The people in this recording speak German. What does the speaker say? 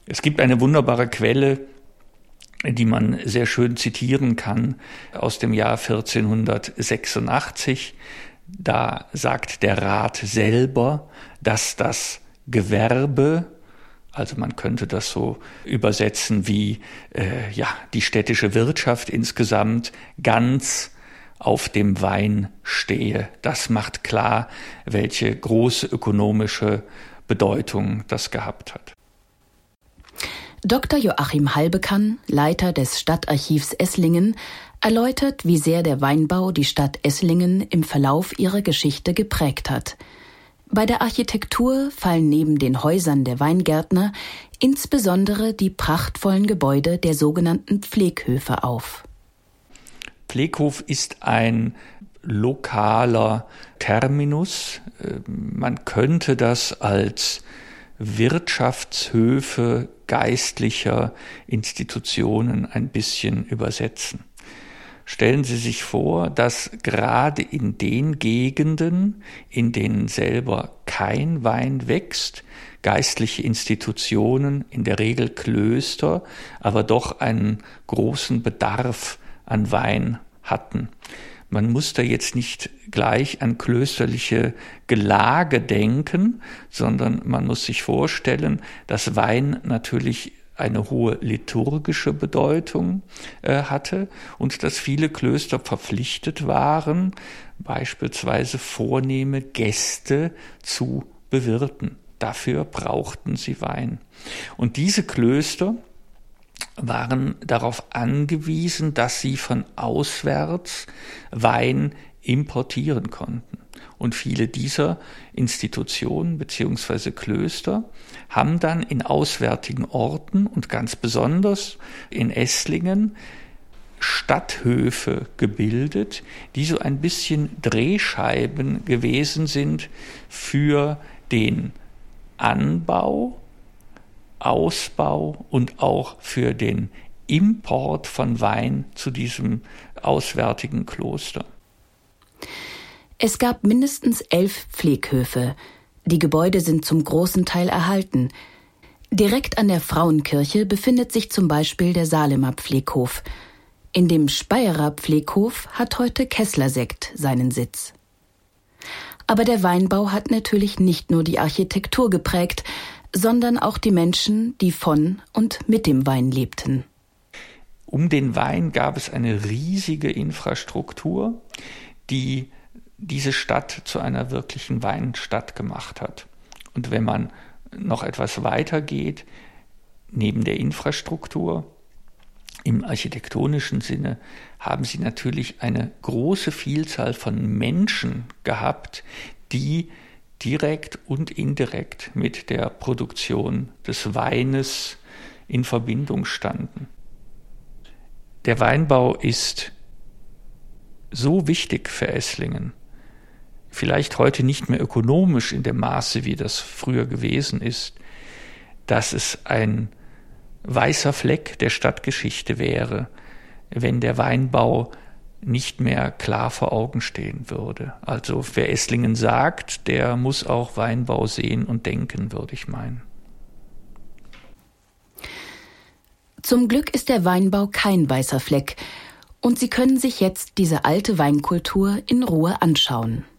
Es gibt eine wunderbare Quelle, die man sehr schön zitieren kann, aus dem Jahr 1486. Da sagt der Rat selber, dass das Gewerbe, also man könnte das so übersetzen wie die städtische Wirtschaft insgesamt, ganz auf dem Wein stehe. Das macht klar, welche große ökonomische Bedeutung das gehabt hat. Dr. Joachim Halbekan, Leiter des Stadtarchivs Esslingen, erläutert, wie sehr der Weinbau die Stadt Esslingen im Verlauf ihrer Geschichte geprägt hat. Bei der Architektur fallen neben den Häusern der Weingärtner insbesondere die prachtvollen Gebäude der sogenannten Pfleghöfe auf. Pfleghof ist ein lokaler Terminus. Man könnte das als Wirtschaftshöfe geistlicher Institutionen ein bisschen übersetzen. Stellen Sie sich vor, dass gerade in den Gegenden, in denen selber kein Wein wächst, geistliche Institutionen, in der Regel Klöster, aber doch einen großen Bedarf an Wein hatten. Man muss da jetzt nicht gleich an klösterliche Gelage denken, sondern man muss sich vorstellen, dass Wein natürlich eine hohe liturgische Bedeutung hatte und dass viele Klöster verpflichtet waren, beispielsweise vornehme Gäste zu bewirten. Dafür brauchten sie Wein. Und diese Klöster waren darauf angewiesen, dass sie von auswärts Wein importieren konnten. Und viele dieser Institutionen bzw. Klöster haben dann in auswärtigen Orten und ganz besonders in Esslingen Stadthöfe gebildet, die so ein bisschen Drehscheiben gewesen sind für den Anbau, Ausbau und auch für den Import von Wein zu diesem auswärtigen Kloster. Es gab mindestens 11 Pfleghöfe. Die Gebäude sind zum großen Teil erhalten. Direkt an der Frauenkirche befindet sich zum Beispiel der Salemer Pfleghof. In dem Speyerer Pfleghof hat heute Kessler Sekt seinen Sitz. Aber der Weinbau hat natürlich nicht nur die Architektur geprägt, sondern auch die Menschen, die von und mit dem Wein lebten. Um den Wein gab es eine riesige Infrastruktur, die diese Stadt zu einer wirklichen Weinstadt gemacht hat. Und wenn man noch etwas weiter geht, neben der Infrastruktur, im architektonischen Sinne, haben sie natürlich eine große Vielzahl von Menschen gehabt, die direkt und indirekt mit der Produktion des Weines in Verbindung standen. Der Weinbau ist so wichtig für Esslingen, vielleicht heute nicht mehr ökonomisch in dem Maße, wie das früher gewesen ist, dass es ein weißer Fleck der Stadtgeschichte wäre, wenn der Weinbau nicht mehr klar vor Augen stehen würde. Also wer Esslingen sagt, der muss auch Weinbau sehen und denken, würde ich meinen. Zum Glück ist der Weinbau kein weißer Fleck und Sie können sich jetzt diese alte Weinkultur in Ruhe anschauen.